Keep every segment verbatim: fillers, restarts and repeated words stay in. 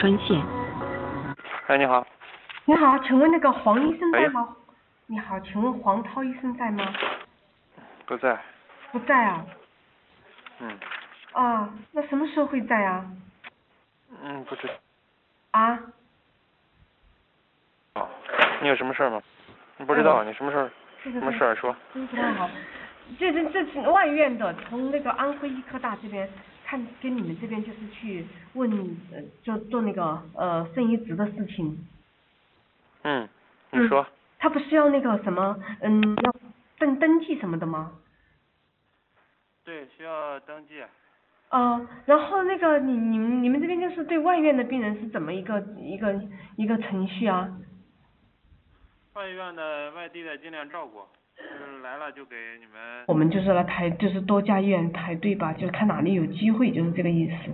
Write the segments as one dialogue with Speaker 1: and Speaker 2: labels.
Speaker 1: 专线。
Speaker 2: 哎，你好。
Speaker 3: 你好，请问那个黄医生在吗？你好，请问黄涛医生在吗？
Speaker 2: 不在。
Speaker 3: 不在啊。
Speaker 2: 嗯。
Speaker 3: 啊，那什么时候会在啊？
Speaker 2: 嗯，不知道。
Speaker 3: 啊？
Speaker 2: 哦，你有什么事吗？你不知道，你什么事儿？
Speaker 3: 是是
Speaker 2: 什么事儿说？
Speaker 3: 嗯，不太好。这这这是外院的，从那个安徽医科大这边看，跟你们这边就是去问，呃，就做那个呃肾移植的事情。
Speaker 2: 嗯，你说。
Speaker 3: 嗯、他不是要那个什么，嗯，要登登记什么的吗？
Speaker 2: 对，需要登记。
Speaker 3: 呃，然后那个你你们你们这边就是对外院的病人是怎么一个一个一个程序啊？
Speaker 2: 外院的、外地的尽量照顾，就是来了就给你们。
Speaker 3: 我们就是来排，就是多家医院排队吧，就是看哪里有机会，就是这个意思。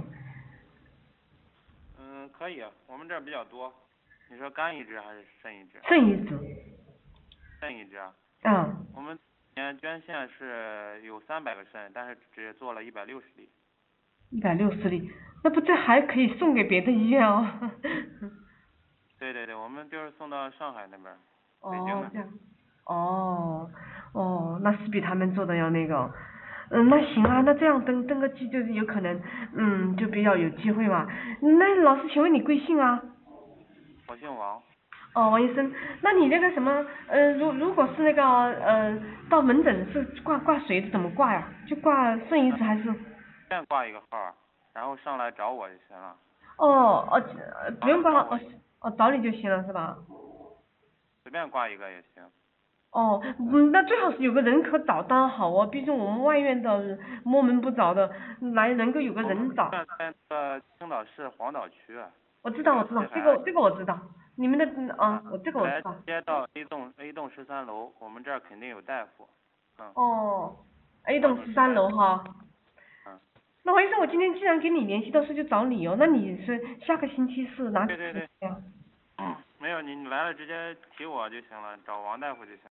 Speaker 2: 嗯，可以，我们这儿比较多。你说肝移植还是肾移植？
Speaker 3: 肾移植。
Speaker 2: 肾移植啊。
Speaker 3: 嗯。
Speaker 2: 我们今年捐献是有三百个肾，但是只做了一百六十粒。
Speaker 3: 一百六十粒，那不这还可以送给别的医院哦。
Speaker 2: 对对对，我们就是送到上海那边。
Speaker 3: 哦，这样。哦，哦，那是比他们做的要那个。嗯，那行啊，那这样登登个记就是有可能，嗯，就比较有机会嘛。那老师，请问你贵姓啊？
Speaker 2: 我姓王。
Speaker 3: 哦，王医生，那你那个什么，呃，如如果是那个，呃，到门诊是挂挂谁的？怎么挂呀？就挂肾移植还是？
Speaker 2: 随便挂一个号，然后上来找我就行了。
Speaker 3: 哦哦，不用挂哦哦，找你就行了是吧？
Speaker 2: 随便挂一个也行。
Speaker 3: 哦，嗯，那最好是有个人可找，当然好哦，毕竟我们外院的摸门不着的，来能够有个人找。
Speaker 2: 在那个青岛市黄岛区。
Speaker 3: 我知道我知道，这个这个我知道，你们的嗯啊，我这个我知道。
Speaker 2: 来接到 A 栋 A 栋十三楼，我们这儿肯定有大夫。嗯。
Speaker 3: 哦 ，A 栋十三楼哈。
Speaker 2: 嗯。
Speaker 3: 那王医生，我今天既然跟你联系到是就找你哦，那你是下个星期是哪几
Speaker 2: 对对对。
Speaker 3: 呀？
Speaker 2: 嗯，没有你你来了直接提我就行了，找王大夫就行。